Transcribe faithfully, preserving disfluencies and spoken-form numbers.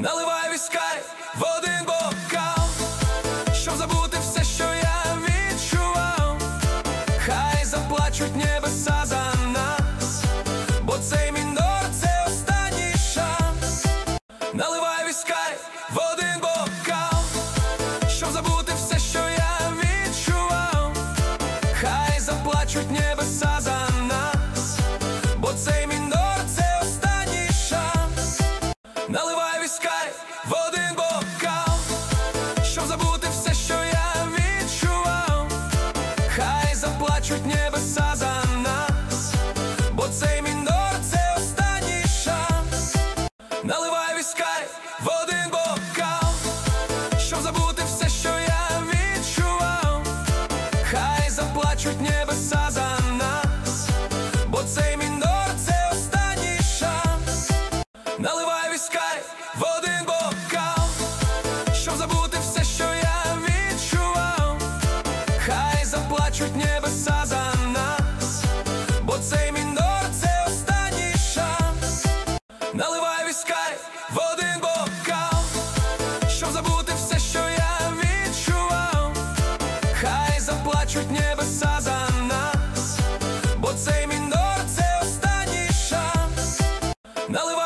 Наливай віскай в один бокал, щоб забути все, що я відчував. Хай заплачуть небеса за нас, бо цей мінор – це останній шанс. Наливай віскай в один бокал, щоб забути все, що я відчував. Хай заплачуть небеса за нас, бо цей мінор – це останній шанс. Наливай віскай в один бокал, щоб забути все, що я відчував. Хай заплачуть небеса за нас, бо цей мінор – це останній шанс. Наливай віскай в один бокал, щоб забути все, що я відчував. Хай заплачуть небеса за нас, бо цей мінор – це останній шанс. Наливай віскай в один бокал, щоб забути все, що я відчував. Хай заплачуть небеса за нас, бо цей мінор – це останній шанс. Наливай віскай в один бокал, щоб забути все, що я відчував. Хай заплачуть небеса за нас, бо цей мінор – це останній шанс. Наливай